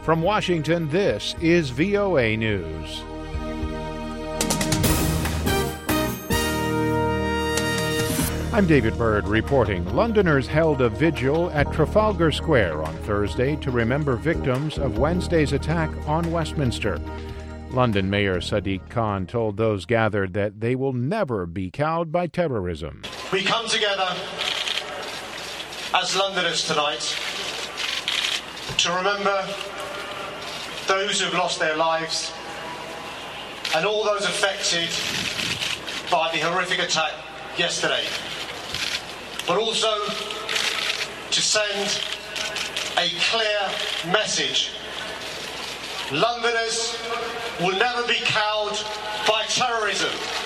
From Washington, this is VOA News. I'm David Byrd reporting. Londoners held a vigil at Trafalgar Square on Thursday to remember victims of Wednesday's attack on Westminster. London Mayor Sadiq Khan told those gathered that they will never be cowed by terrorism. We come together as Londoners tonight to remember those who've lost their lives and all those affected by the horrific attack yesterday, but also to send a clear message. Londoners will never be cowed by terrorism.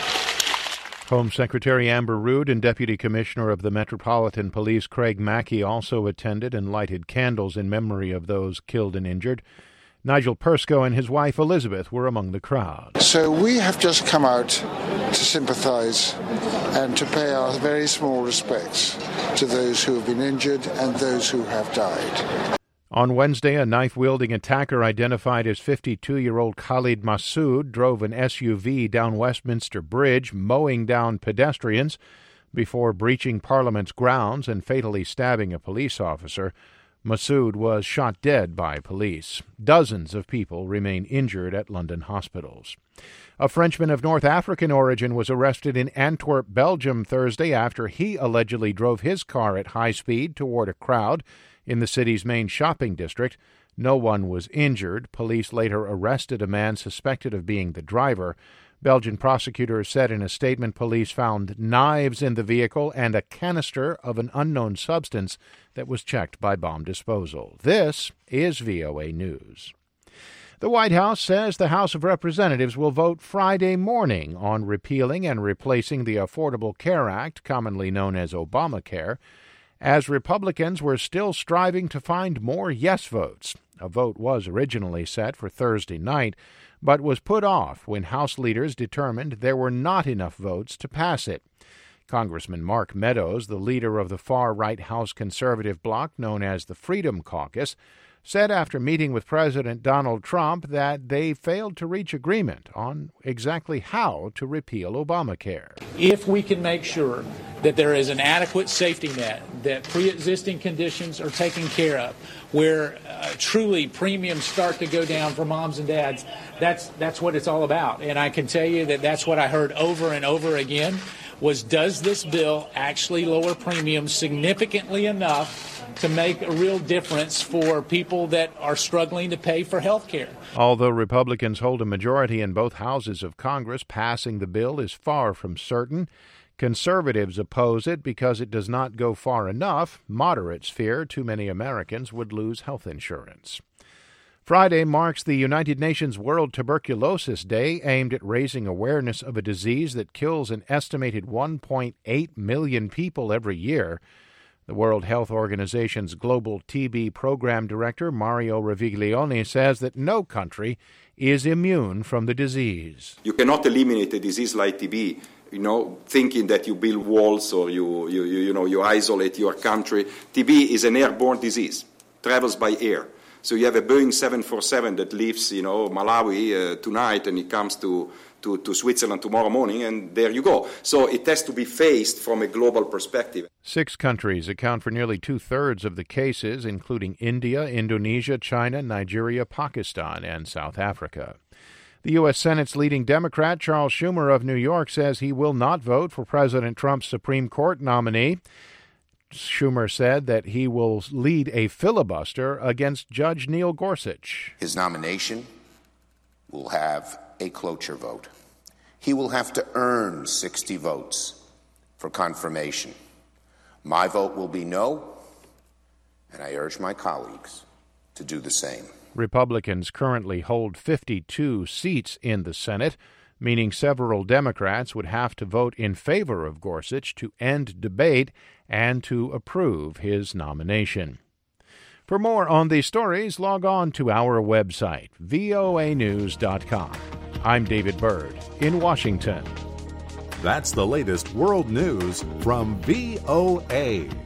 Home Secretary Amber Rood and Deputy Commissioner of the Metropolitan Police Craig Mackey also attended and lighted candles in memory of those killed and injured. Nigel Persico and his wife Elizabeth were among the crowd. So we have just come out to sympathise and to pay our very small respects to those who have been injured and those who have died. On Wednesday, a knife-wielding attacker identified as 52-year-old Khalid Massoud drove an SUV down Westminster Bridge, mowing down pedestrians before breaching Parliament's grounds and fatally stabbing a police officer. Massoud was shot dead by police. Dozens of people remain injured at London hospitals. A Frenchman of North African origin was arrested in Antwerp, Belgium, Thursday after he allegedly drove his car at high speed toward a crowd in the city's main shopping district. No one was injured. Police later arrested a man suspected of being the driver. Belgian prosecutors said in a statement police found knives in the vehicle and a canister of an unknown substance that was checked by bomb disposal. This is VOA News. The White House says the House of Representatives will vote Friday morning on repealing and replacing the Affordable Care Act, commonly known as Obamacare, as Republicans were still striving to find more yes votes. A vote was originally set for Thursday night, but was put off when House leaders determined there were not enough votes to pass it. Congressman Mark Meadows, the leader of the far-right House conservative bloc known as the Freedom Caucus, said after meeting with President Donald Trump that they failed to reach agreement on exactly how to repeal Obamacare. If we can make sure that there is an adequate safety net, that pre-existing conditions are taken care of, where truly premiums start to go down for moms and dads, that's what it's all about. And I can tell you that that's what I heard over and over again was, does this bill actually lower premiums significantly enough to make a real difference for people that are struggling to pay for health care? Although Republicans hold a majority in both houses of Congress, passing the bill is far from certain. Conservatives oppose it because it does not go far enough. Moderates fear too many Americans would lose health insurance. Friday marks the United Nations World Tuberculosis Day, aimed at raising awareness of a disease that kills an estimated 1.8 million people every year. The World Health Organization's Global TB Program Director, Mario Raviglione, says that no country is immune from the disease. You cannot eliminate a disease like TB, thinking that you build walls or you isolate your country. TB is an airborne disease, travels by air. So you have a Boeing 747 that leaves, Malawi tonight, and it comes to Switzerland tomorrow morning, and there you go. So it has to be faced from a global perspective. 6 countries account for nearly 2/3 of the cases, including India, Indonesia, China, Nigeria, Pakistan, and South Africa. The U.S. Senate's leading Democrat, Charles Schumer of New York, says he will not vote for President Trump's Supreme Court nominee. Schumer said that he will lead a filibuster against Judge Neil Gorsuch. His nomination will have a cloture vote. He will have to earn 60 votes for confirmation. My vote will be no, and I urge my colleagues to do the same. Republicans currently hold 52 seats in the Senate, meaning several Democrats would have to vote in favor of Gorsuch to end debate and to approve his nomination. For more on these stories, log on to our website, voanews.com. I'm David Byrd in Washington. That's the latest world news from VOA.